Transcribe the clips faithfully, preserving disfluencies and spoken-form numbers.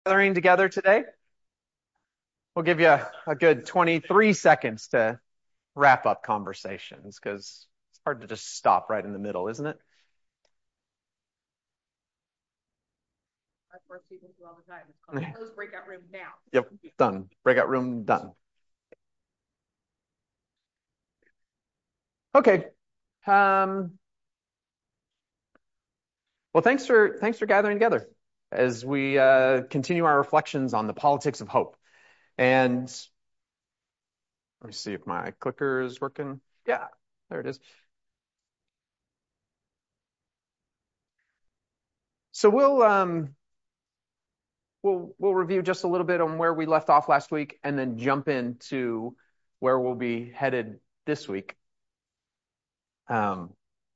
Gathering together today. We'll give you a, a good twenty-three seconds to wrap up conversations because it's hard to just stop right in the middle, isn't it? I force people to all the time. It's called close breakout room now. Yep, done. Breakout room done. Okay. Um, well, thanks for thanks for gathering together as we uh, continue our reflections on the politics of hope. And let me see if my clicker is working. Yeah, there it is. So we'll um, we'll we'll review just a little bit on where we left off last week, and then jump into where we'll be headed this week. Um,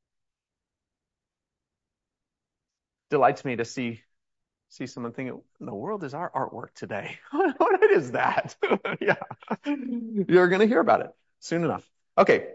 delights me to see see someone thinking, "What in the world is our artwork today? What is that?" Yeah, you're going to hear about it soon enough. Okay,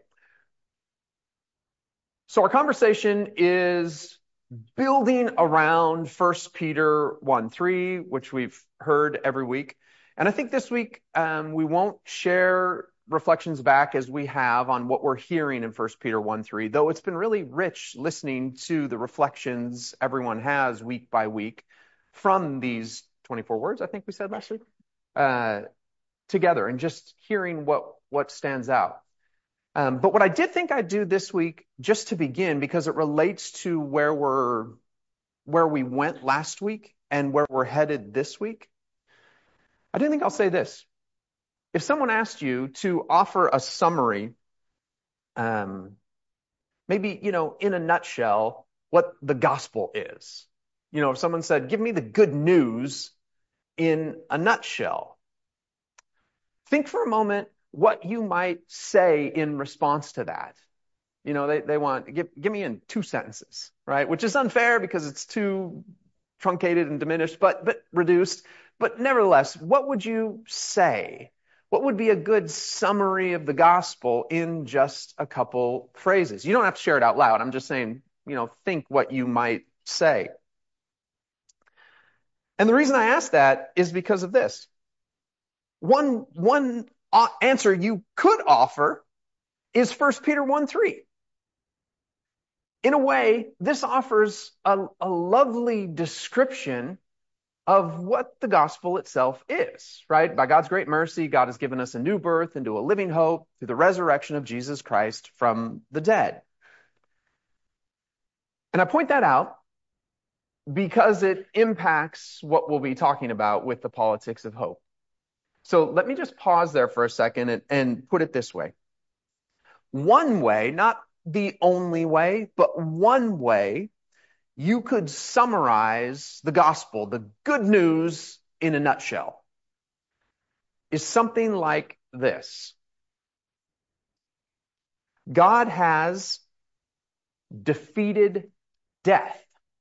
so our conversation is building around First Peter one three, which we've heard every week. And I think this week um, we won't share reflections back as we have on what we're hearing in First Peter one three, though it's been really rich listening to the reflections everyone has week by week from these twenty-four words, I think we said last week, uh, together, and just hearing what, what stands out. Um, but what I did think I'd do this week, just to begin, because it relates to where we're where we went last week and where we're headed this week, I do think I'll say this. If someone asked you to offer a summary, um, maybe, you know, in a nutshell, what the gospel is, you know, if someone said, give me the good news in a nutshell, think for a moment what you might say in response to that. You know, they, they want, give, give me in two sentences, right? Which is unfair because it's too truncated and diminished, but, but reduced. But nevertheless, what would you say? What would be a good summary of the gospel in just a couple phrases? You don't have to share it out loud. I'm just saying, you know, think what you might say. And the reason I ask that is because of this. One, one answer you could offer is First Peter one three. In a way, this offers a, a lovely description of what the gospel itself is, right? By God's great mercy, God has given us a new birth into a living hope through the resurrection of Jesus Christ from the dead. And I point that out because it impacts what we'll be talking about with the politics of hope. So let me just pause there for a second and, and put it this way. One way, not the only way, but one way you could summarize the gospel, the good news in a nutshell, is something like this. God has defeated death.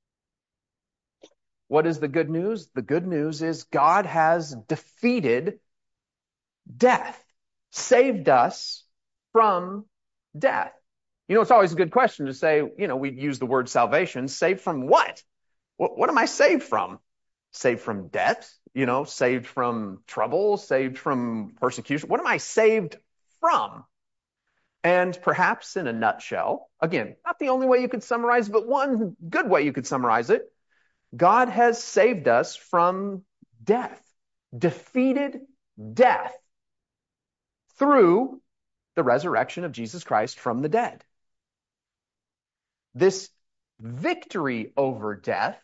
What is the good news? The good news is God has defeated death, saved us from death. You know, it's always a good question to say, you know, we use the word salvation. Saved from what? What, what am I saved from? Saved from death? You know, saved from trouble? Saved from persecution? What am I saved from? And perhaps in a nutshell, again, not the only way you could summarize, but one good way you could summarize it, God has saved us from death, defeated death through the resurrection of Jesus Christ from the dead. This victory over death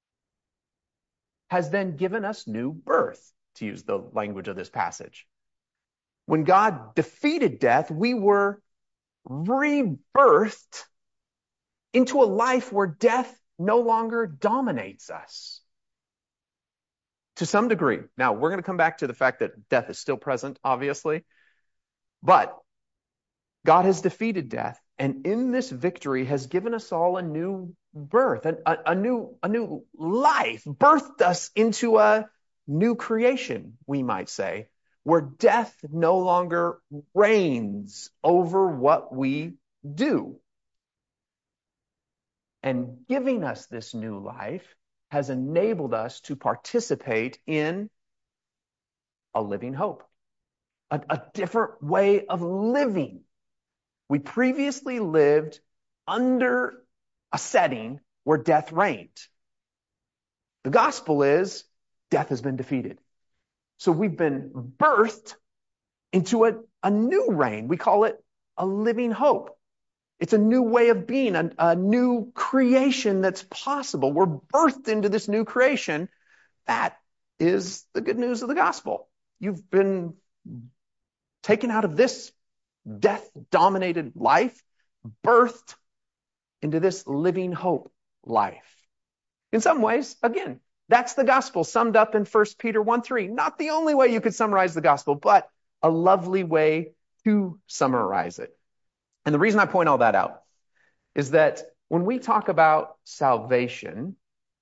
has then given us new birth, to use the language of this passage. When God defeated death, we were rebirthed into a life where death no longer dominates us. To some degree. Now, we're going to come back to the fact that death is still present, obviously. But God has defeated death, and in this victory has given us all a new birth, a, a, a new, a new life, birthed us into a new creation, we might say, where death no longer reigns over what we do. And giving us this new life has enabled us to participate in a living hope, a, a different way of living. We previously lived under a setting where death reigned. The gospel is death has been defeated. So we've been birthed into a, a new reign. We call it a living hope. It's a new way of being, a, a new creation that's possible. We're birthed into this new creation. That is the good news of the gospel. You've been taken out of this death-dominated life, birthed into this living hope life. In some ways, again, that's the gospel summed up in First Peter one three. Not the only way you could summarize the gospel, but a lovely way to summarize it. And the reason I point all that out is that when we talk about salvation,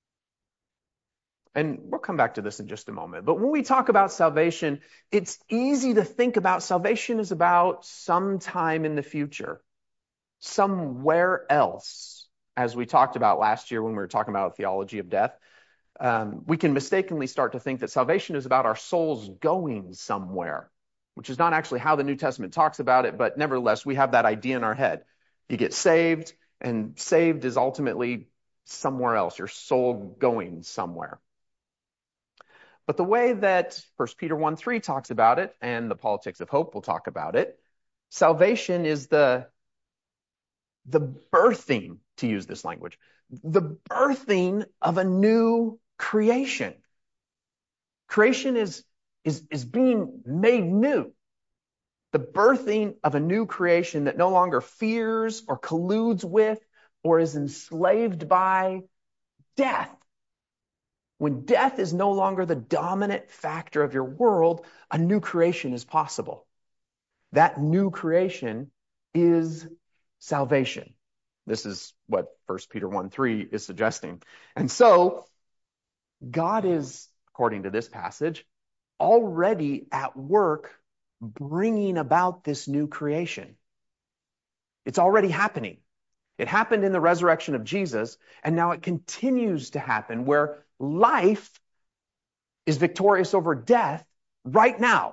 and we'll come back to this in just a moment, but when we talk about salvation, it's easy to think about salvation as about sometime in the future, somewhere else, as we talked about last year when we were talking about theology of death. Um, we can mistakenly start to think that salvation is about our souls going somewhere, which is not actually how the New Testament talks about it, but nevertheless, we have that idea in our head. You get saved, and saved is ultimately somewhere else, your soul going somewhere. But the way that First Peter one three talks about it, and the Politics of Hope will talk about it, salvation is the, the birthing, to use this language, the birthing of a new creation. Creation is, is, is being made new. The birthing of a new creation that no longer fears or colludes with or is enslaved by death. When death is no longer the dominant factor of your world, a new creation is possible. That new creation is salvation. This is what First Peter one three is suggesting. And so, God is, according to this passage, already at work bringing about this new creation. It's already happening. It happened in the resurrection of Jesus, and now it continues to happen where life is victorious over death right now.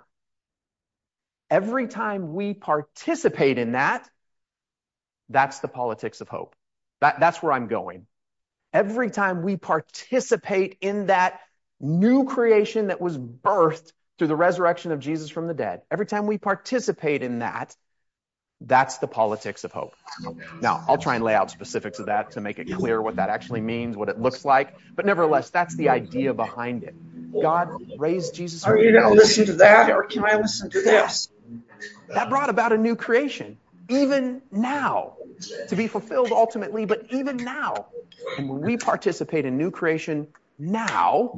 Every time we participate in that, that's the politics of hope. That, that's where I'm going. Every time we participate in that new creation that was birthed through the resurrection of Jesus from the dead, every time we participate in that, that's the politics of hope. Now, I'll try and lay out specifics of that to make it clear what that actually means, what it looks like. But nevertheless, that's the idea behind it. God raised Jesus from Are the you dead. going to listen to that, or can I listen to this? That brought about a new creation, even now, to be fulfilled ultimately, but even now. And when we participate in new creation now,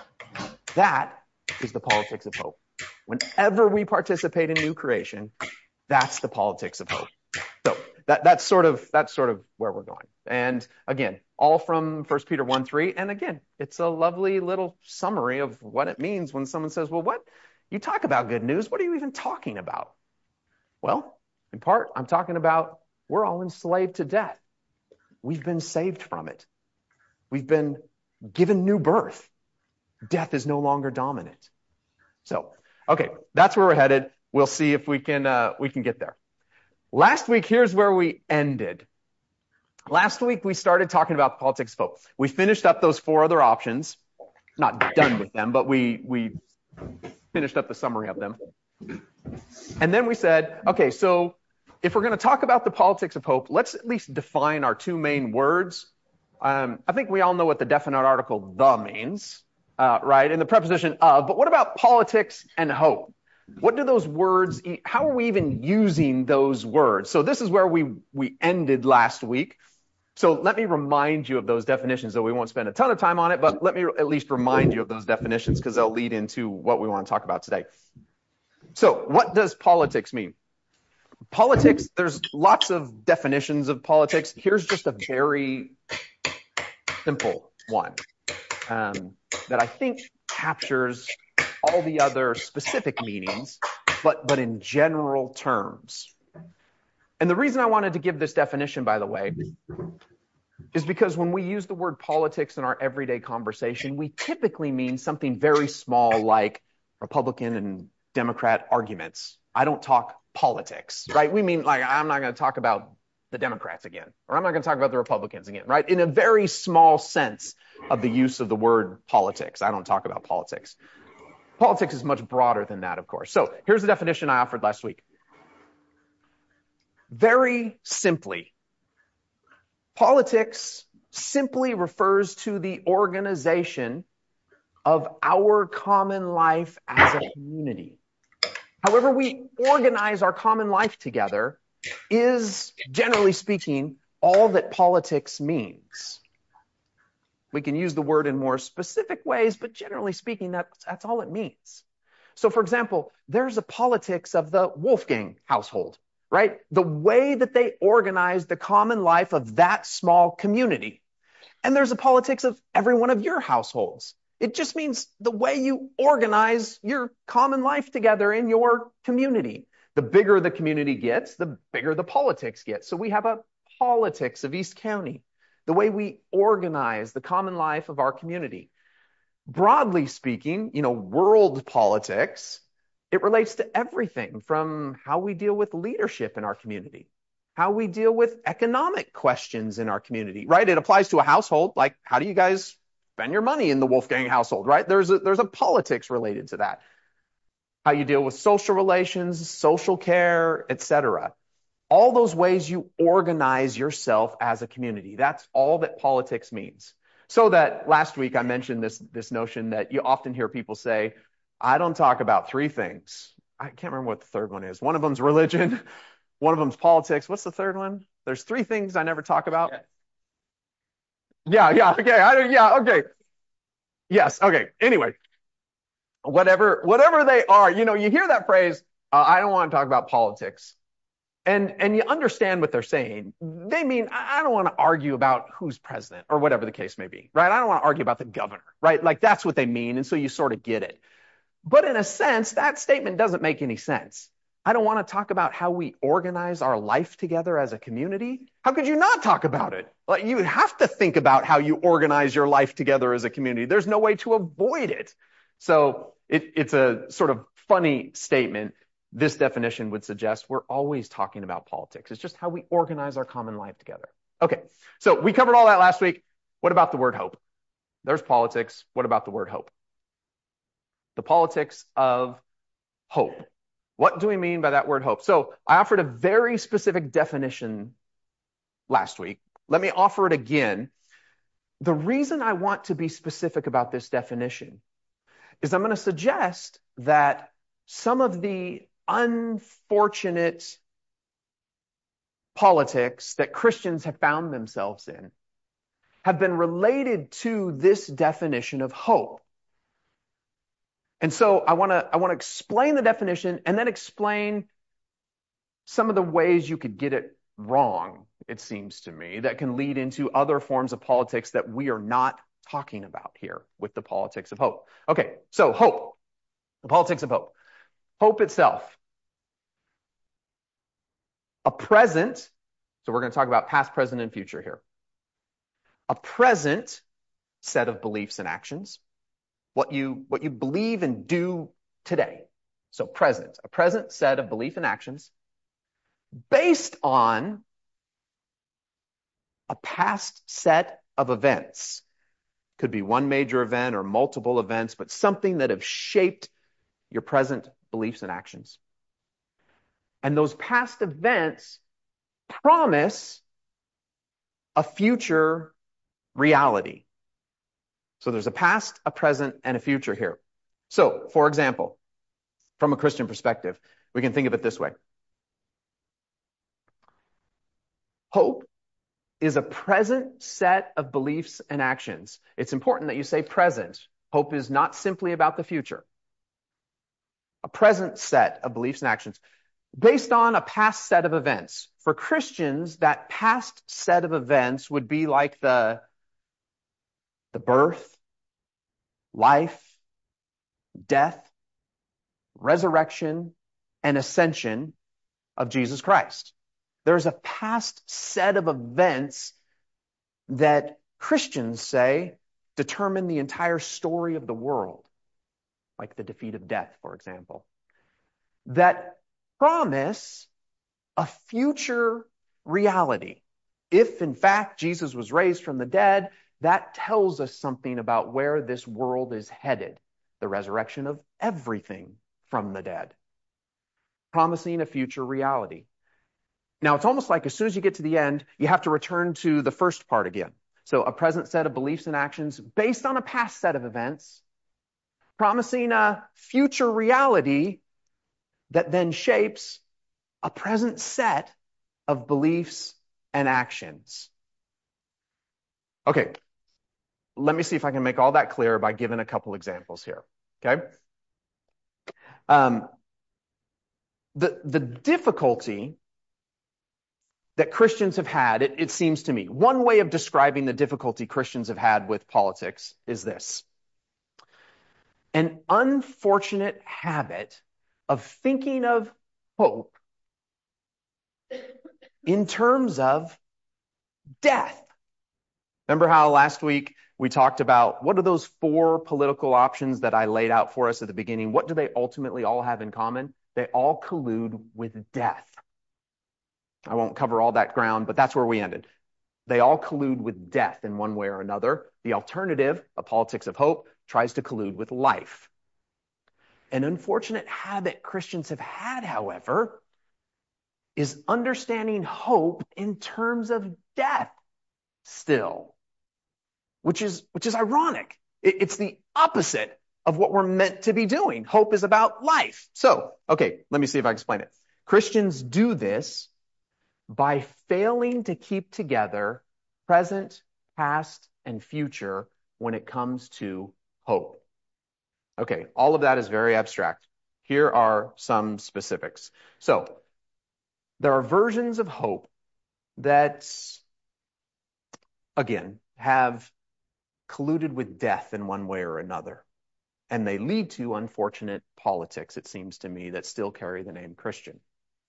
that is the politics of hope. Whenever we participate in new creation, that's the politics of hope. So that, that's sort of that's sort of where we're going. And again, all from First Peter one three. And again, it's a lovely little summary of what it means when someone says, well, what? You talk about good news. What are you even talking about? Well, in part, I'm talking about we're all enslaved to death. We've been saved from it. We've been given new birth. Death is no longer dominant. So, okay, that's where we're headed. We'll see if we can uh, we can get there. Last week, here's where we ended. Last week, we started talking about the politics of hope. We finished up those four other options. Not done with them, but we we finished up the summary of them. And then we said, okay, so if we're going to talk about the politics of hope, let's at least define our two main words. Um, I think we all know what the definite article "the" means, uh, right? And the preposition "of." But what about politics and hope? What do those words, how are we even using those words? So this is where we, we ended last week. So let me remind you of those definitions, though we won't spend a ton of time on it, but let me at least remind you of those definitions because they'll lead into what we want to talk about today. So what does politics mean? Politics, there's lots of definitions of politics. Here's just a very simple one um, that I think captures all the other specific meanings, but, but in general terms. And the reason I wanted to give this definition, by the way, is because when we use the word politics in our everyday conversation, we typically mean something very small like Republican and Democrat arguments. I don't talk politics, right? We mean like, I'm not going to talk about the Democrats again, or I'm not going to talk about the Republicans again, right? In a very small sense of the use of the word politics. I don't talk about politics. Politics is much broader than that, of course. So here's the definition I offered last week. Very simply, politics simply refers to the organization of our common life as a community. However we organize our common life together is, generally speaking, all that politics means. We can use the word in more specific ways, but generally speaking, that's, that's all it means. So, for example, there's a politics of the Wolfgang household, right? The way that they organize the common life of that small community. And there's a politics of every one of your households. It just means the way you organize your common life together in your community. The bigger the community gets, the bigger the politics gets. So we have a politics of East County, the way we organize the common life of our community. Broadly speaking, you know, world politics, it relates to everything from how we deal with leadership in our community, how we deal with economic questions in our community, right? It applies to a household, like how do you guys spend your money in the Wolfgang household, right? There's a, there's a politics related to that. How you deal with social relations, social care, et cetera. All those ways you organize yourself as a community. That's all that politics means. So that last week I mentioned this, this notion that you often hear people say, I don't talk about three things. I can't remember what the third one is. One of them's religion. One of them's politics. What's the third one? There's three things I never talk about. Yeah, yeah, okay. I, yeah, okay. Yes, okay. Anyway, whatever, whatever they are, you know, you hear that phrase, uh, I don't want to talk about politics. And, and you understand what they're saying. They mean, I don't want to argue about who's president or whatever the case may be, right? I don't want to argue about the governor, right? Like that's what they mean. And so you sort of get it. But in a sense, that statement doesn't make any sense. I don't want to talk about how we organize our life together as a community. How could you not talk about it? Like you have to think about how you organize your life together as a community. There's no way to avoid it. So it, it's a sort of funny statement. This definition would suggest we're always talking about politics. It's just how we organize our common life together. Okay, so we covered all that last week. What about the word hope? There's politics. What about the word hope? The politics of hope. What do we mean by that word hope? So I offered a very specific definition last week. Let me offer it again. The reason I want to be specific about this definition is I'm going to suggest that some of the unfortunate politics that Christians have found themselves in have been related to this definition of hope. And so I want to I want to explain the definition and then explain some of the ways you could get it wrong, it seems to me, that can lead into other forms of politics that we are not talking about here with the politics of hope. Okay, so hope, the politics of hope. Hope itself. A present, so we're going to talk about past, present, and future here. A present set of beliefs and actions. What you, what you believe and do today. So present, a present set of belief and actions based on a past set of events. Could be one major event or multiple events, but something that have shaped your present beliefs and actions. And those past events promise a future reality. So there's a past, a present, and a future here. So, for example, from a Christian perspective, we can think of it this way. Hope is a present set of beliefs and actions. It's important that you say present. Hope is not simply about the future. A present set of beliefs and actions based on a past set of events. For Christians, that past set of events would be like the The birth, life, death, resurrection, and ascension of Jesus Christ. There's a past set of events that Christians say determine the entire story of the world, like the defeat of death, for example, that promise a future reality. If, in fact, Jesus was raised from the dead, that tells us something about where this world is headed, the resurrection of everything from the dead, promising a future reality. Now, it's almost like as soon as you get to the end, you have to return to the first part again. So a present set of beliefs and actions based on a past set of events, promising a future reality that then shapes a present set of beliefs and actions. Okay, let me see if I can make all that clear by giving a couple examples here, okay? Um, the, the difficulty that Christians have had, it, it seems to me, one way of describing the difficulty Christians have had with politics is this: an unfortunate habit of thinking of hope in terms of death. Remember how last week we talked about what are those four political options that I laid out for us at the beginning? What do they ultimately all have in common? They all collude with death. I won't cover all that ground, but that's where we ended. They all collude with death in one way or another. The alternative, a politics of hope, tries to collude with life. An unfortunate habit Christians have had, however, is understanding hope in terms of death still, which is, which is ironic. It, it's the opposite of what we're meant to be doing. Hope is about life. So, okay, let me see if I can explain it. Christians do this by failing to keep together present, past, and future when it comes to hope. Okay, all of that is very abstract. Here are some specifics. So, there are versions of hope that, again, have colluded with death in one way or another. And they lead to unfortunate politics, it seems to me, that still carry the name Christian.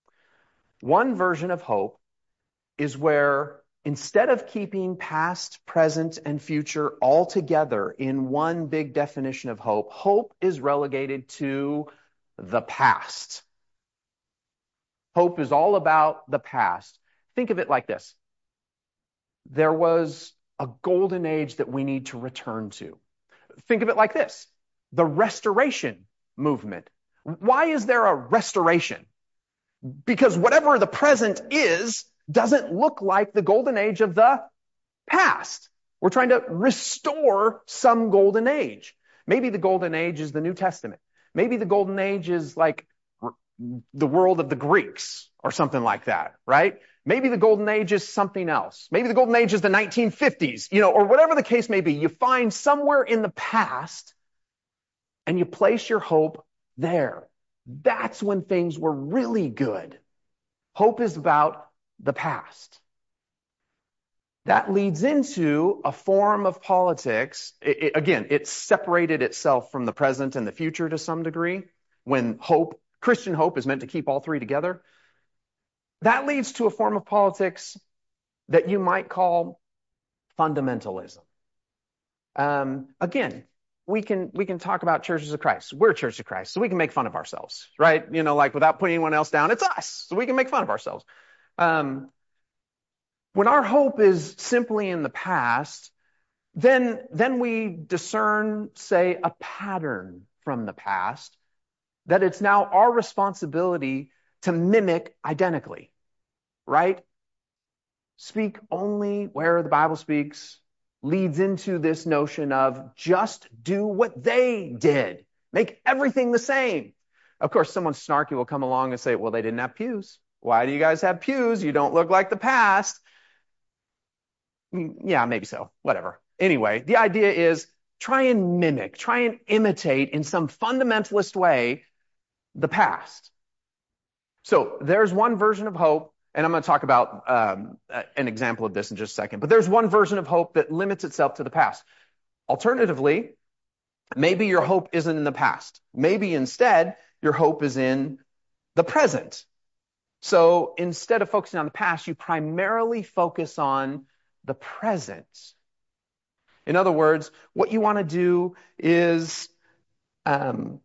One version of hope is where instead of keeping past, present, and future all together in one big definition of hope, hope is relegated to the past. Hope is all about the past. Think of it like this. There was a golden age that we need to return to. Think of it like this. The restoration movement. Why is there a restoration? Because whatever the present is doesn't look like the golden age of the past. We're trying to restore some golden age. Maybe the golden age is the New Testament. Maybe the golden age is like the world of the Greeks or something like that, right? Maybe the golden age is something else. Maybe the golden age is the nineteen fifties, you know, or whatever the case may be. You find somewhere in the past and you place your hope there. That's when things were really good. Hope is about the past. That leads into a form of politics. It, it, again, it separated itself from the present and the future to some degree. When hope, Christian hope, is meant to keep all three together. That leads to a form of politics that you might call fundamentalism. Um, again, we can we can talk about churches of Christ. We're a church of Christ, so we can make fun of ourselves, right? You know, like without putting anyone else down, it's us, so we can make fun of ourselves. Um, when our hope is simply in the past, then then we discern, say, a pattern from the past that it's now our responsibility to mimic identically, right? Speak only where the Bible speaks leads into this notion of just do what they did. Make everything the same. Of course, someone snarky will come along and say, well, they didn't have pews. Why do you guys have pews? You don't look like the past. Yeah, maybe so. Whatever. Anyway, the idea is try and mimic, try and imitate in some fundamentalist way the past. So there's one version of hope, and I'm going to talk about um, an example of this in just a second, but there's one version of hope that limits itself to the past. Alternatively, maybe your hope isn't in the past. Maybe instead, your hope is in the present. So instead of focusing on the past, you primarily focus on the present. In other words, what you want to do is um,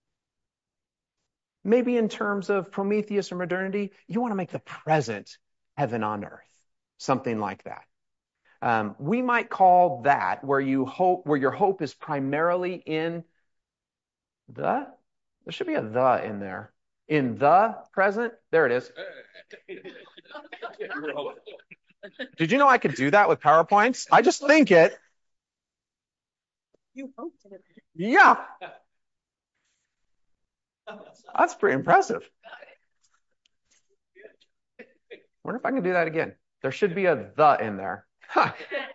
maybe in terms of Prometheus or modernity, you want to make the present heaven on earth, something like that. Um, we might call that where you hope, where your hope is primarily in the, there should be a the in there. In the present, there it is. Did you know I could do that with PowerPoints? I just think it. You hoped it. Yeah. That's pretty impressive. Wonder if I can do that again. There should be a the in there. Huh.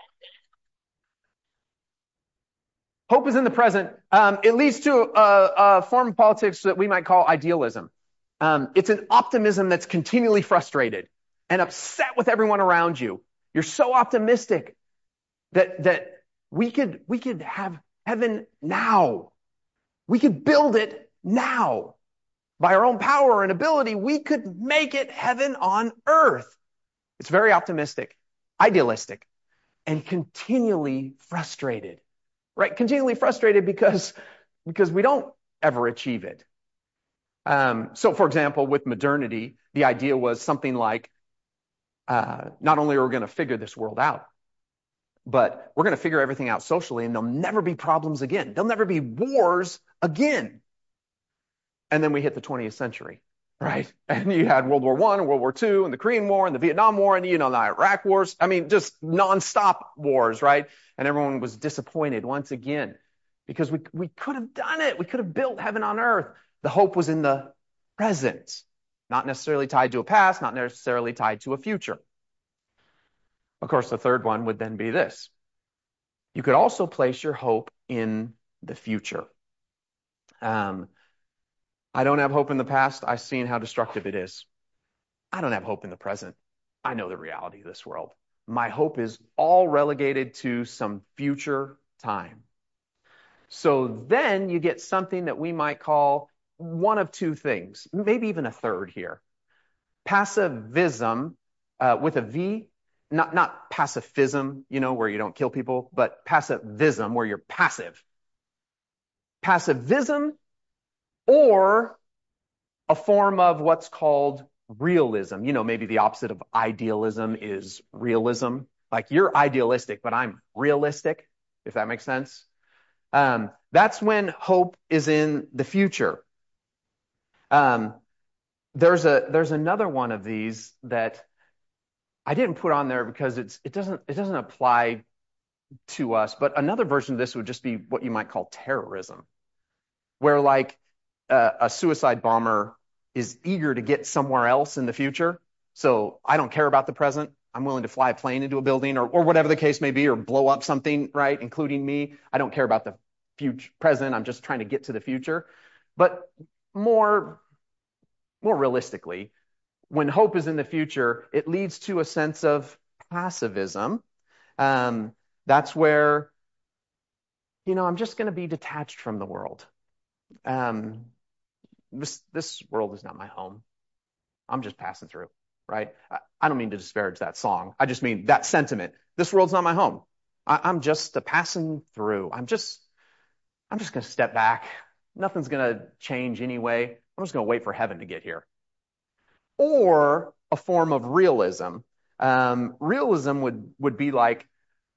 Hope is in the present. Um, it leads to a, a form of politics that we might call idealism. Um, it's an optimism that's continually frustrated and upset with everyone around you. You're so optimistic that that we could we could have heaven now. We could build it now. By our own power and ability, we could make it heaven on earth. It's very optimistic, idealistic, and continually frustrated. Right? Continually frustrated because, because we don't ever achieve it. Um, so, for example, with modernity, the idea was something like, uh, not only are we going to figure this world out, but we're going to figure everything out socially, and there'll never be problems again. There'll never be wars again. And then we hit the twentieth century, right? And you had World War One and World War Two and the Korean War and the Vietnam War and, you know, the Iraq wars. I mean, just nonstop wars, right? And everyone was disappointed once again because we, we could have done it. We could have built heaven on earth. The hope was in the present, not necessarily tied to a past, not necessarily tied to a future. Of course, the third one would then be this. You could also place your hope in the future. Um, I don't have hope in the past. I've seen how destructive it is. I don't have hope in the present. I know the reality of this world. My hope is all relegated to some future time. So then you get something that we might call one of two things, maybe even a third here. Passivism uh, with a V, not, not pacifism, you know, where you don't kill people, but passivism, where you're passive. Passivism or a form of what's called realism. You know, maybe the opposite of idealism is realism. Like you're idealistic, but I'm realistic, if that makes sense. Um, that's when hope is in the future. Um, there's a there's another one of these that I didn't put on there because it's it doesn't it doesn't apply to us. But another version of this would just be what you might call terrorism, where like uh, a suicide bomber is eager to get somewhere else in the future. So I don't care about the present. I'm willing to fly a plane into a building or, or whatever the case may be, or blow up something, right, including me. I don't care about the future present. I'm just trying to get to the future. But more, more realistically, when hope is in the future, it leads to a sense of passivism. Um, that's where, you know, I'm just going to be detached from the world. Um, this this world is not my home. I'm just passing through, right? I, I don't mean to disparage that song. I just mean that sentiment. This world's not my home. I, I'm just a passing through. I'm just, I'm just going to step back. Nothing's going to change anyway. I'm just going to wait for heaven to get here. Or a form of realism. Um, realism would would be like,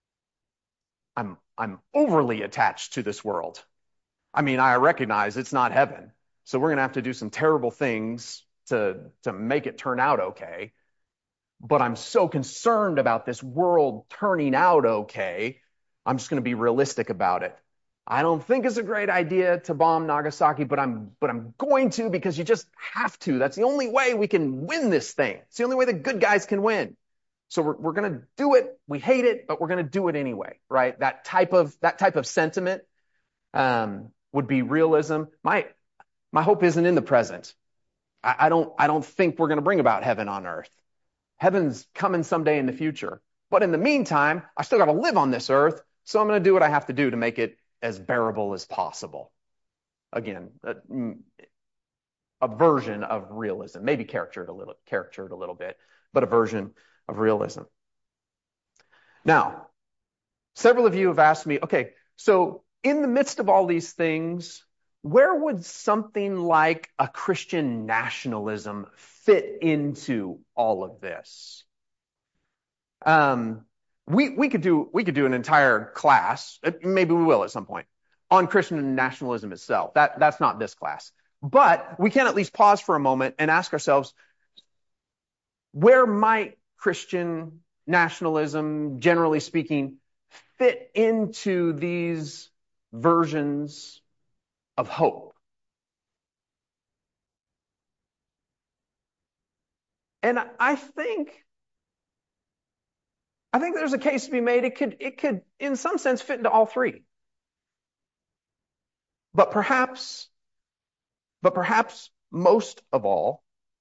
I'm I'm overly attached to this world. I mean, I recognize it's not heaven. So we're going to have to do some terrible things to, to make it turn out okay. But I'm so concerned about this world turning out okay, I'm just going to be realistic about it. I don't think it's a great idea to bomb Nagasaki, but I'm but I'm going to because you just have to. That's the only way we can win this thing. It's the only way the good guys can win. So we're we're going to do it. We hate it, but we're going to do it anyway, right? That type of that type of sentiment um, would be realism. My My hope isn't in the present. I, I don't I don't think we're going to bring about heaven on earth. Heaven's coming someday in the future. But in the meantime, I still got to live on this earth, so I'm going to do what I have to do to make it as bearable as possible. Again, a, a version of realism, maybe caricatured a little, caricatured a little bit, but a version of realism. Now, several of you have asked me, okay, so in the midst of all these things, where would something like a Christian nationalism fit into all of this? Um, we we could do we could do an entire class, maybe we will at some point, on Christian nationalism itself. That that's not this class, but we can at least pause for a moment and ask ourselves, where might Christian nationalism, generally speaking, fit into these versions of hope? And I think, I think there's a case to be made. It could, it could, in some sense, fit into all three. But perhaps, but perhaps most of all,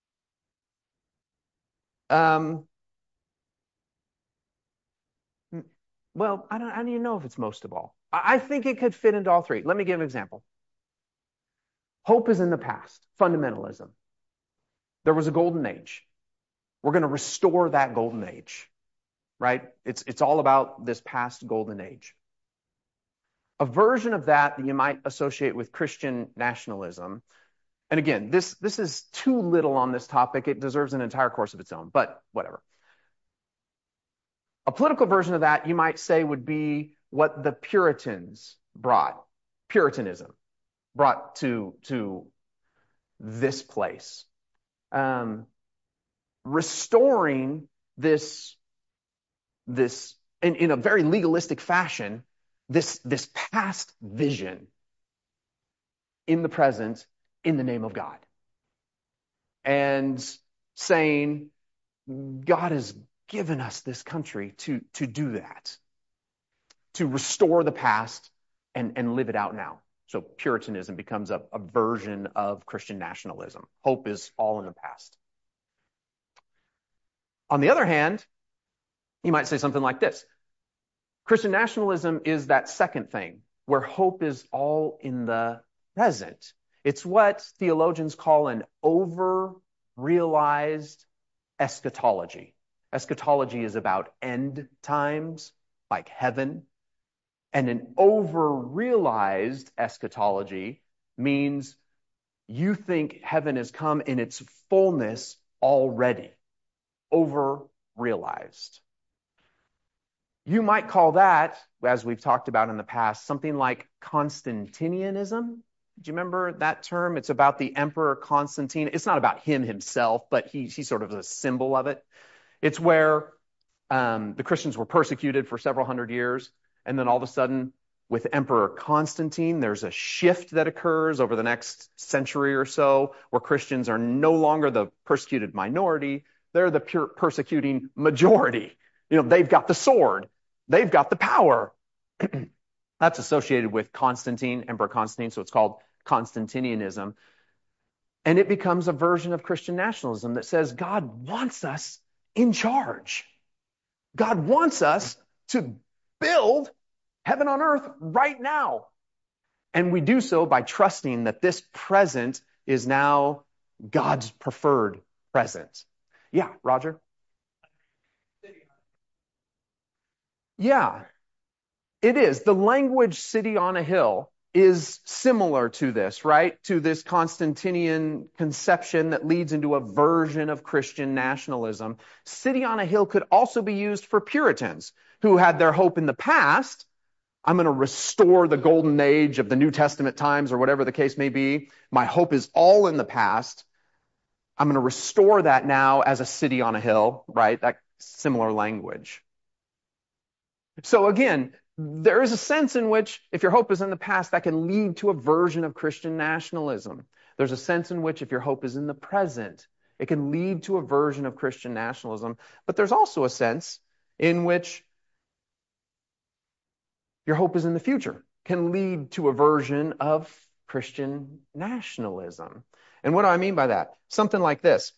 um, well, I don't, I don't even know if it's most of all. I think it could fit into all three. Let me give an example. Hope is in the past, fundamentalism. There was a golden age. We're going to restore that golden age, right? It's, it's all about this past golden age. A version of that that you might associate with Christian nationalism, and again, this, this is too little on this topic. It deserves an entire course of its own, but whatever. A political version of that, you might say, would be what the Puritans brought, Puritanism brought to, to this place. Um, restoring this, this in, in a very legalistic fashion, this, this past vision in the present in the name of God. And saying, God has given us this country to, to do that, to restore the past and, and live it out now. So Puritanism becomes a, a version of Christian nationalism. Hope is all in the past. On the other hand, you might say something like this. Christian nationalism is that second thing, where hope is all in the present. It's what theologians call an over-realized eschatology. Eschatology is about end times, like heaven. And an over-realized eschatology means you think heaven has come in its fullness already. Over-realized. You might call that, as we've talked about in the past, something like Constantinianism. Do you remember that term? It's about the Emperor Constantine. It's not about him himself, but he, he's sort of a symbol of it. It's where um, the Christians were persecuted for several hundred years, and then all of a sudden, with Emperor Constantine, there's a shift that occurs over the next century or so, where Christians are no longer the persecuted minority, they're the pure persecuting majority. You know, they've got the sword, they've got the power. That's associated with Constantine, Emperor Constantine, so it's called Constantinianism. And it becomes a version of Christian nationalism that says God wants us in charge. God wants us to build heaven on earth right now. And we do so by trusting that this present is now God's preferred present. Yeah, Roger? Yeah, it is. The language city on a hill is similar to this, right? To this Constantinian conception that leads into a version of Christian nationalism. City on a hill could also be used for Puritans who had their hope in the past. I'm going to restore the golden age of the New Testament times or whatever the case may be. My hope is all in the past. I'm going to restore that now as a city on a hill, right? That similar language. So again, there is a sense in which if your hope is in the past, that can lead to a version of Christian nationalism. There's a sense in which if your hope is in the present, it can lead to a version of Christian nationalism. But there's also a sense in which your hope is in the future, can lead to a version of Christian nationalism. And what do I mean by that? Something like this.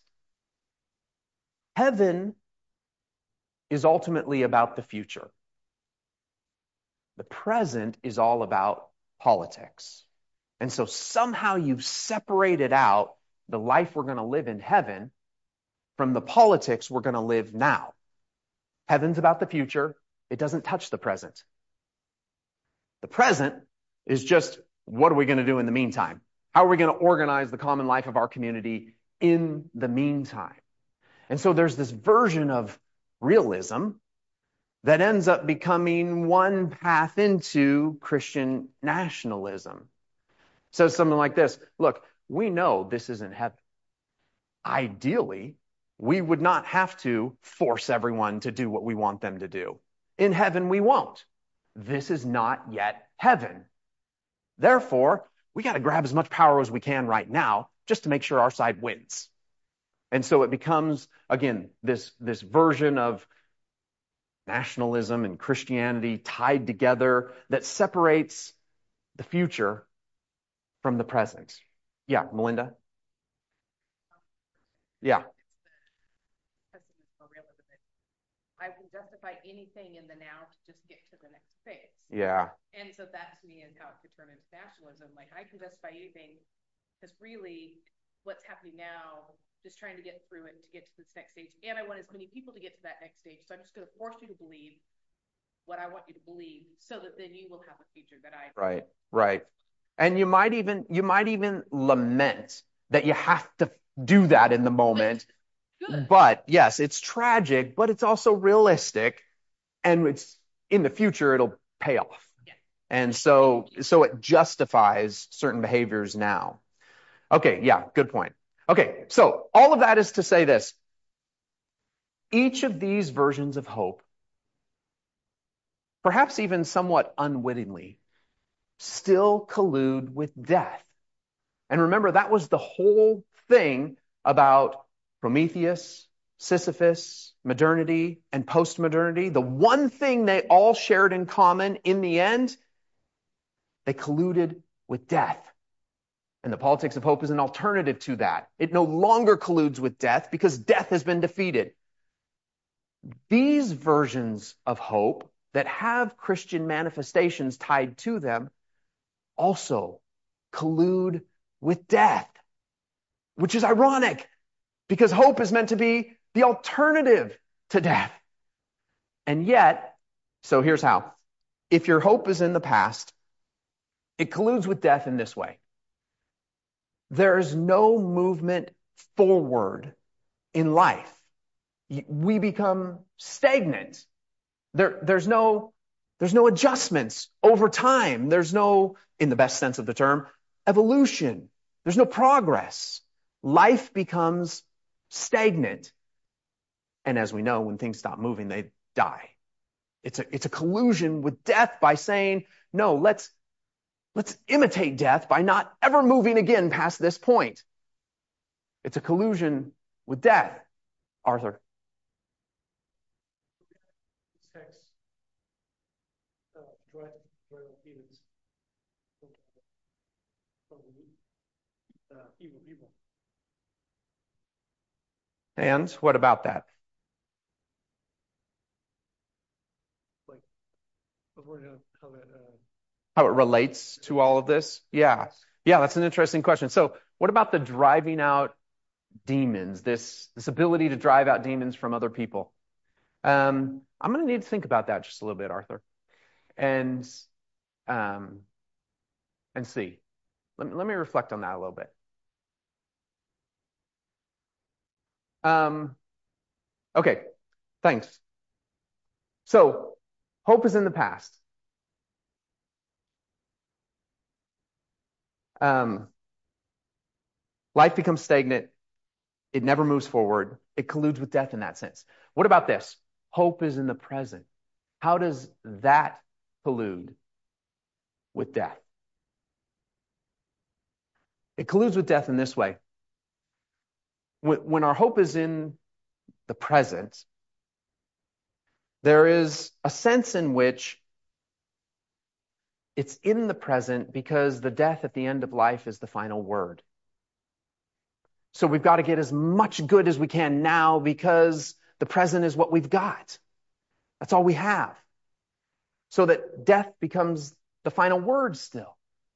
Heaven is ultimately about the future. The present is all about politics. And so somehow you've separated out the life we're going to live in heaven from the politics we're going to live now. Heaven's about the future. It doesn't touch the present. The present is just, what are we going to do in the meantime? How are we going to organize the common life of our community in the meantime? And so there's this version of realism that ends up becoming one path into Christian nationalism. It says something like this: look, we know this isn't heaven. Ideally, we would not have to force everyone to do what we want them to do. In heaven, we won't. This is not yet heaven. Therefore, we got to grab as much power as we can right now just to make sure our side wins. And so it becomes, again, this, this version of nationalism and Christianity tied together that separates the future from the present. Yeah, Melinda? Yeah. I can justify anything in the now to just get to the next phase. Yeah. And so that to me is how it could turn into nationalism. Like, I can justify anything because really what's happening now, just trying to get through it to get to this next stage. And I want as many people to get to that next stage. So I'm just going to force you to believe what I want you to believe so that then you will have a future that I. Right, right. And you might even, you might even lament that you have to do that in the moment. Good. But yes, it's tragic, but it's also realistic, and it's in the future it'll pay off. Yeah. And so so it justifies certain behaviors now. Okay, yeah, good point. Okay, so all of that is to say this. Each of these versions of hope, perhaps even somewhat unwittingly, still collude with death. And remember, that was the whole thing about Prometheus, Sisyphus, modernity, and post-modernity. The one thing they all shared in common in the end, they colluded with death. And the politics of hope is an alternative to that. It no longer colludes with death because death has been defeated. These versions of hope that have Christian manifestations tied to them also collude with death, which is ironic because hope is meant to be the alternative to death. And yet, so here's how. If your hope is in the past, it colludes with death in this way. There is no movement forward in life. We become stagnant. There, there's no, there's no adjustments over time. There's no, in the best sense of the term, evolution. There's no progress. Life becomes stagnant. And as we know, when things stop moving, they die. It's a, it's a collusion with death by saying, no, let's, let's imitate death by not ever moving again past this point. It's a collusion with death. Arthur. Text, uh, Joel Stevens, from uh, evil people. And what about that? Like, I was wondering how that. Uh, How it relates to all of this? Yeah. Yeah, that's an interesting question. So what about the driving out demons, this, this ability to drive out demons from other people? Um, I'm going to need to think about that just a little bit, Arthur, and um, and see. Let me, let me reflect on that a little bit. Um, okay, thanks. So, hope is in the past. Um, life becomes stagnant. It never moves forward. It colludes with death in that sense. What about this? Hope is in the present. How does that collude with death? It colludes with death in this way. When our hope is in the present, there is a sense in which it's in the present because the death at the end of life is the final word. So we've got to get as much good as we can now because the present is what we've got. That's all we have. So that death becomes the final word still.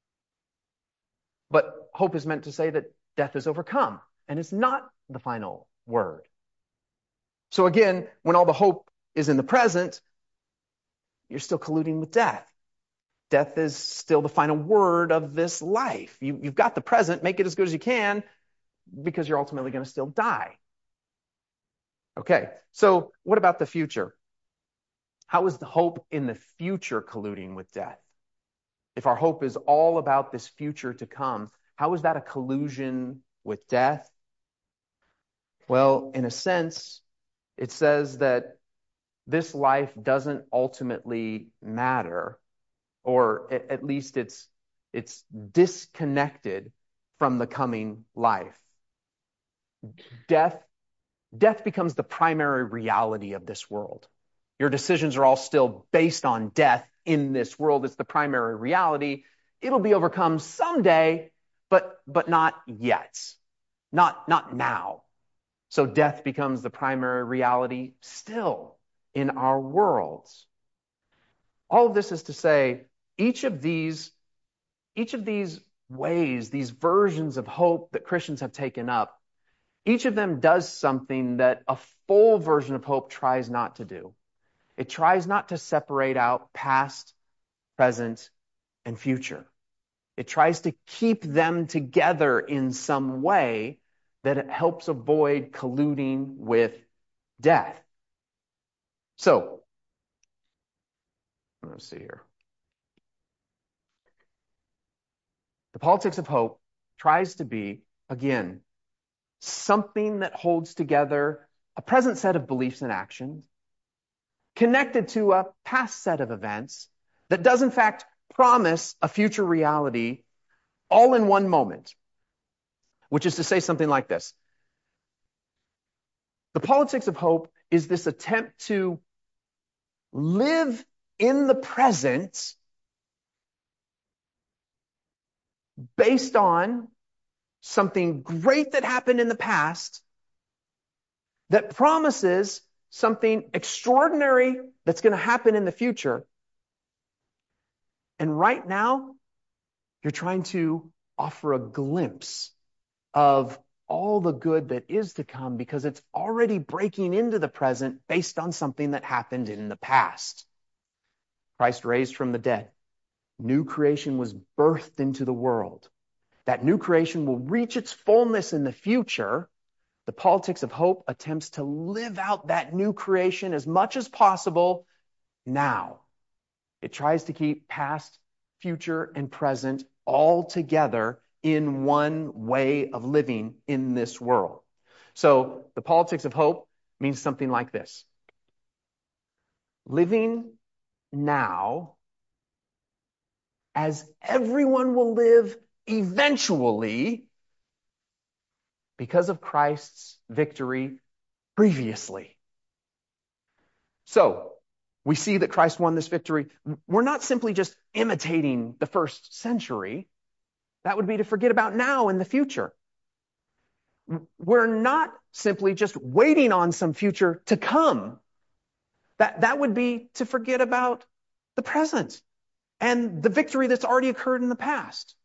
But hope is meant to say that death is overcome and it's not the final word. So again, when all the hope is in the present, you're still colluding with death. Death is still the final word of this life. You, you've got the present, make it as good as you can, because you're ultimately going to still die. Okay, so what about the future? How is the hope in the future colluding with death? If our hope is all about this future to come, how is that a collusion with death? Well, in a sense, it says that this life doesn't ultimately matter, or at least it's it's disconnected from the coming life. Death, death becomes the primary reality of this world. Your decisions are all still based on death in this world. It's the primary reality. It'll be overcome someday, but but not yet. Not, not now. So death becomes the primary reality still in our worlds. All of this is to say, each of these, each of these ways, these versions of hope that Christians have taken up, each of them does something that a full version of hope tries not to do. It tries not to separate out past, present, and future. It tries to keep them together in some way that it helps avoid colluding with death. So, let's see here. The politics of hope tries to be, again, something that holds together a present set of beliefs and actions, connected to a past set of events that does in fact promise a future reality all in one moment, which is to say something like this. The politics of hope is this attempt to live in the present based on something great that happened in the past that promises something extraordinary that's going to happen in the future. And right now, you're trying to offer a glimpse of all the good that is to come because it's already breaking into the present based on something that happened in the past. Christ raised from the dead. New creation was birthed into the world. That new creation will reach its fullness in the future. The politics of hope attempts to live out that new creation as much as possible now. It tries to keep past, future, and present all together in one way of living in this world. So the politics of hope means something like this. Living now as everyone will live eventually because of Christ's victory previously. So, we see that Christ won this victory. We're not simply just imitating the first century. That would be to forget about now and the future. We're not simply just waiting on some future to come. That, that would be to forget about the present and the victory that's already occurred in the past.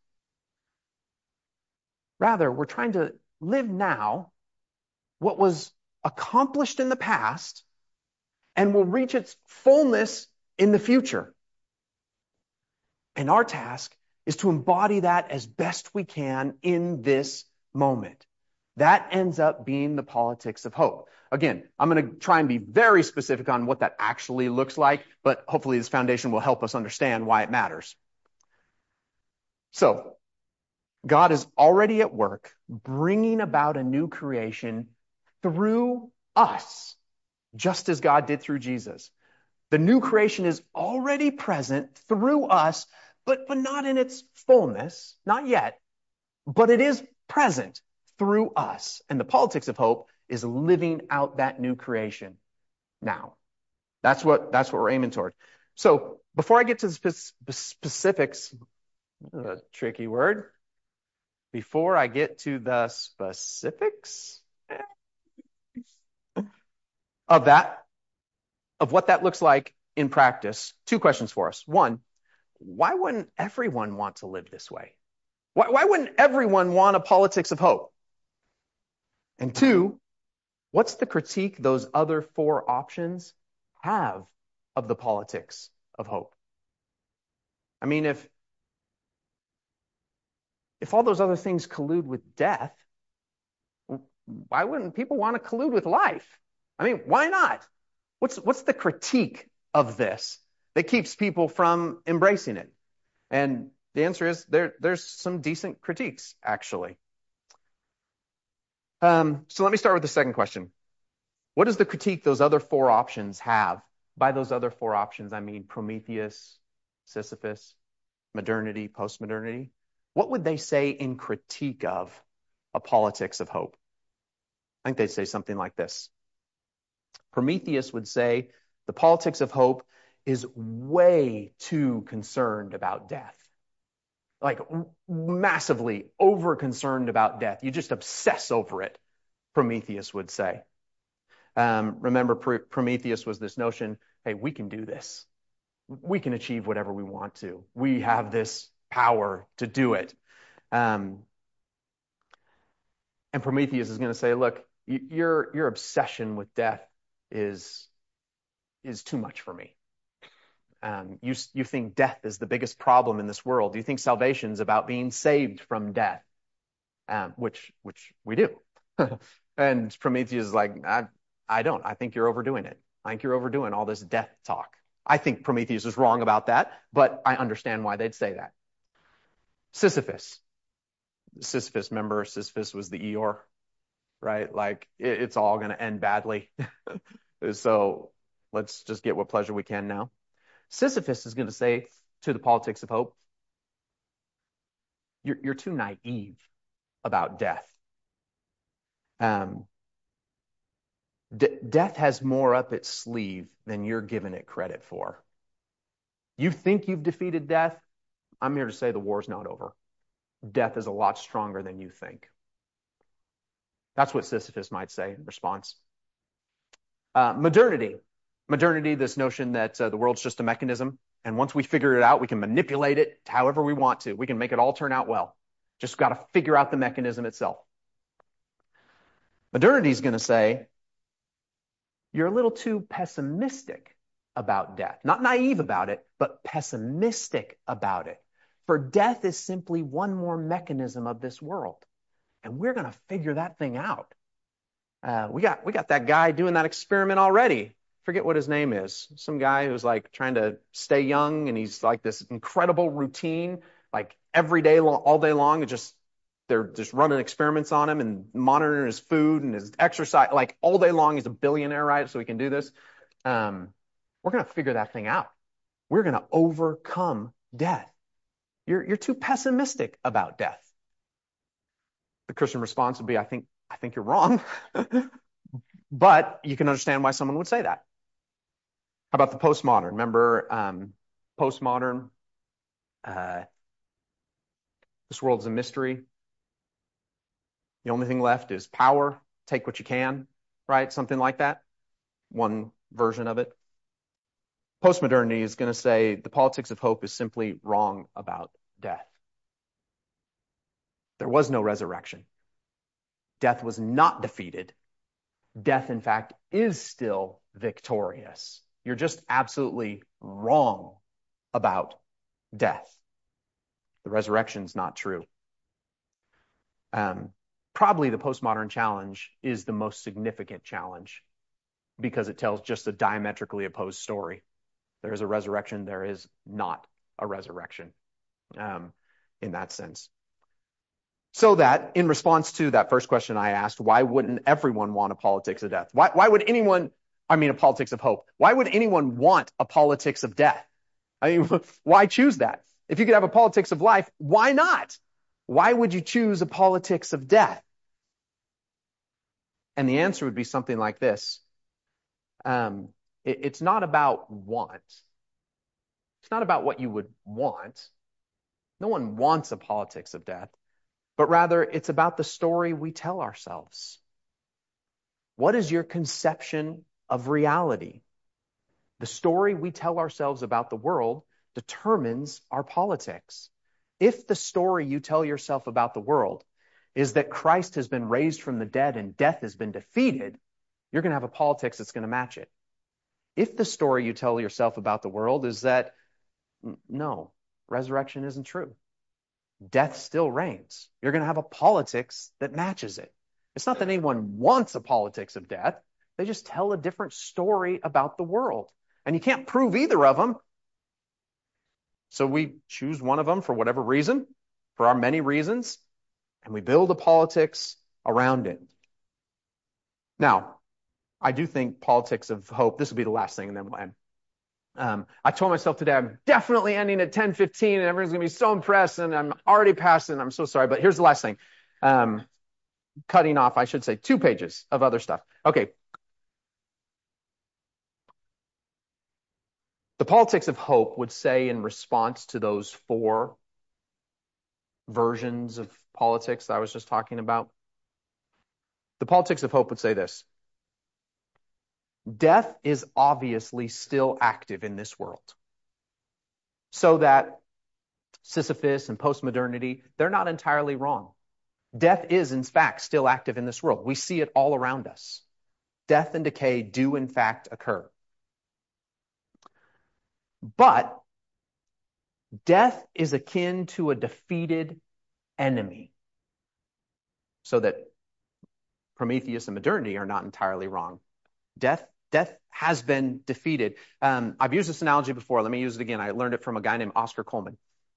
Rather, we're trying to live now what was accomplished in the past and will reach its fullness in the future. And our task is to embody that as best we can in this moment. That ends up being the politics of hope. Again, I'm going to try and be very specific on what that actually looks like, but hopefully this foundation will help us understand why it matters. So, God is already at work bringing about a new creation through us, just as God did through Jesus. The new creation is already present through us, but, but not in its fullness, not yet, but it is present through us. And the politics of hope is living out that new creation now. That's what, that's what we're aiming toward. So before I get to the spe- specifics, a tricky word, before I get to the specifics of that, of what that looks like in practice, two questions for us. One, why wouldn't everyone want to live this way? Why, why wouldn't everyone want a politics of hope? And two, what's the critique those other four options have of the politics of hope? I mean, if if all those other things collude with death, why wouldn't people want to collude with life? I mean, why not? What's what's the critique of this that keeps people from embracing it? And the answer is there, there's some decent critiques, actually. Um, so let me start with the second question. What does the critique those other four options have? By those other four options, I mean Prometheus, Sisyphus, modernity, postmodernity. What would they say in critique of a politics of hope? I think they'd say something like this. Prometheus would say the politics of hope is way too concerned about death. Like massively over concerned about death. You just obsess over it, Prometheus would say. Um, remember, Pr- Prometheus was this notion, hey, we can do this. We can achieve whatever we want to. We have this power to do it. Um, and Prometheus is going to say, look, y- your your obsession with death is, is too much for me. Um, you, you think death is the biggest problem in this world. You think salvation is about being saved from death, um, which which we do. And Prometheus is like, I, I don't. I think you're overdoing it. I think you're overdoing all this death talk. I think Prometheus is wrong about that, but I understand why they'd say that. Sisyphus. Sisyphus, remember, Sisyphus was the Eeyore, right? Like, it, it's all going to end badly. So let's just get what pleasure we can now. Sisyphus is going to say to the politics of hope, you're, you're too naive about death. Um, de- death has more up its sleeve than you're giving it credit for. You think you've defeated death? I'm here to say the war's not over. Death is a lot stronger than you think. That's what Sisyphus might say in response. Uh, modernity. Modernity, this notion that uh, the world's just a mechanism, and once we figure it out, we can manipulate it however we want to. We can make it all turn out well. Just got to figure out the mechanism itself. Modernity is going to say, you're a little too pessimistic about death. Not naive about it, but pessimistic about it. For death is simply one more mechanism of this world. And we're going to figure that thing out. Uh, we got we got that guy doing that experiment already. Forget what his name is. Some guy who's like trying to stay young, and he's like this incredible routine, like every day, all day long, and just they're just running experiments on him and monitoring his food and his exercise, like all day long. He's a billionaire, right? So he can do this. Um, we're going to figure that thing out. We're going to overcome death. You're you're too pessimistic about death. The Christian response would be, I think I think you're wrong. But you can understand why someone would say that. How about the postmodern? Remember, um, postmodern, uh, this world's a mystery. The only thing left is power. Take what you can, right? Something like that. One version of it. Postmodernity is going to say the politics of hope is simply wrong about death. There was no resurrection. Death was not defeated. Death, in fact, is still victorious. You're just absolutely wrong about death. The resurrection's not true. Um, probably the postmodern challenge is the most significant challenge because it tells just a diametrically opposed story. There is a resurrection. There is not a resurrection um, in that sense. So that, in response to that first question I asked, why wouldn't everyone want a politics of death? Why, why would anyone, I mean, a politics of hope? Why would anyone want a politics of death? I mean, why choose that? If you could have a politics of life, why not? Why would you choose a politics of death? And the answer would be something like this. Um, it, it's not about want. It's not about what you would want. No one wants a politics of death. But rather, it's about the story we tell ourselves. What is your conception of reality? The story we tell ourselves about the world determines our politics. If the story you tell yourself about the world is that Christ has been raised from the dead and death has been defeated, you're going to have a politics that's going to match it. if the story you tell yourself about the world is that, no, resurrection isn't true. Death still reigns. You're going to have a politics that matches it. It's not that anyone wants a politics of death. They just tell a different story about the world. And you can't prove either of them. So we choose one of them for whatever reason, for our many reasons, and we build a politics around it. Now, I do think politics of hope, this will be the last thing and then we'll end. Um, I told myself today, I'm definitely ending at ten fifteen and everyone's going to be so impressed and I'm already past it and I'm so sorry. But here's the last thing. Um, cutting off, I should say, two pages of other stuff. Okay. The politics of hope would say in response to those four versions of politics that I was just talking about, the politics of hope would say this. Death is obviously still active in this world. So that Sisyphus and postmodernity, they're not entirely wrong. Death is, in fact, still active in this world. We see it all around us. Death and decay do, in fact, occur. But death is akin to a defeated enemy. So that Prometheus and modernity are not entirely wrong. Death, death has been defeated. Um, I've used this analogy before. Let me use it again. I learned it from a guy named Oscar Coleman.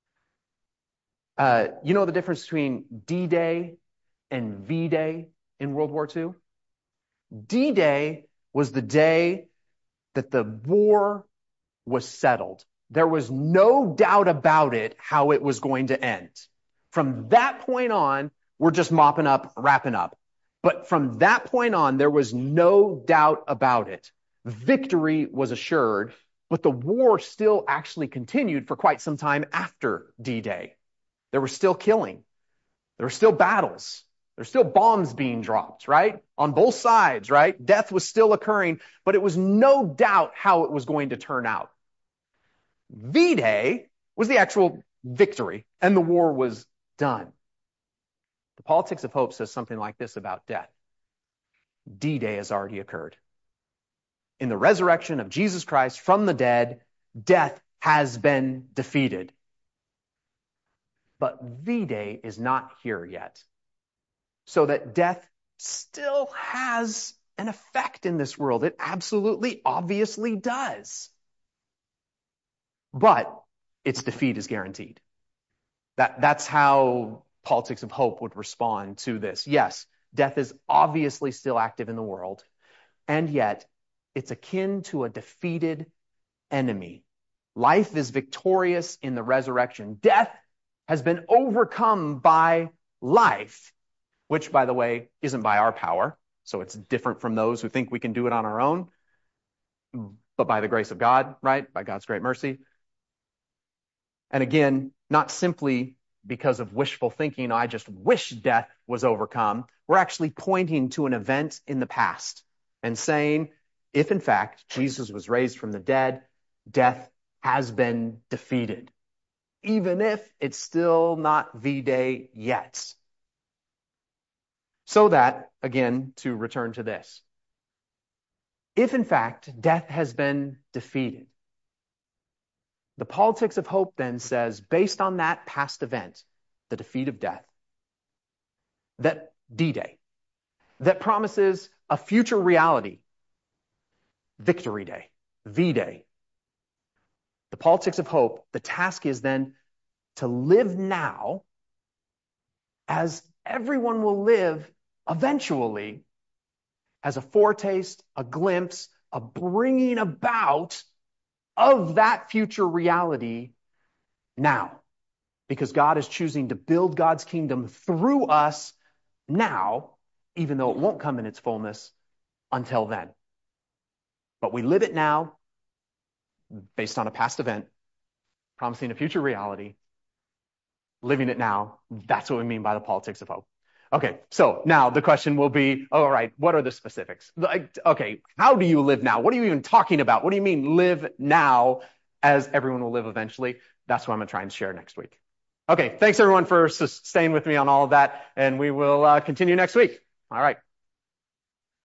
Uh, you know the difference between D-Day and V-Day in World War Two? D-Day was the day that the war was settled. There was no doubt about it how it was going to end. From that point on, we're just mopping up, wrapping up. But from that point on, there was no doubt about it. Victory was assured, but the war still actually continued for quite some time after D-Day. There was still killing. There were still battles. There's still bombs being dropped, right? On both sides, right? Death was still occurring, but it was no doubt how it was going to turn out. V-Day was the actual victory, and the war was done. The politics of hope says something like this about death. D-Day has already occurred. In the resurrection of Jesus Christ from the dead, death has been defeated. But V-Day is not here yet. So that death still has an effect in this world. It absolutely, obviously does. But its defeat is guaranteed. That, that's how politics of hope would respond to this. Yes, death is obviously still active in the world, and yet it's akin to a defeated enemy. Life is victorious in the resurrection. Death has been overcome by life, which, by the way, isn't by our power. So it's different from those who think we can do it on our own, but by the grace of God, right? By God's great mercy. And again, not simply because of wishful thinking, I just wish death was overcome. We're actually pointing to an event in the past and saying, if in fact Jesus was raised from the dead, death has been defeated, even if it's still not V-Day yet. So that, again, to return to this, if in fact death has been defeated, the politics of hope then says, based on that past event, the defeat of death, that D-Day, that promises a future reality, Victory Day, V-Day. The politics of hope, the task is then to live now as everyone will live eventually as a foretaste, a glimpse, a bringing about of that future reality now. Because God is choosing to build God's kingdom through us now, even though it won't come in its fullness until then. But we live it now based on a past event, promising a future reality, living it now. That's what we mean by the politics of hope. Okay, so now the question will be, all right, what are the specifics? Like, okay, how do you live now? What are you even talking about? What do you mean live now as everyone will live eventually? That's what I'm going to try and share next week. Okay, thanks everyone for staying with me on all of that, and we will uh, continue next week. All right.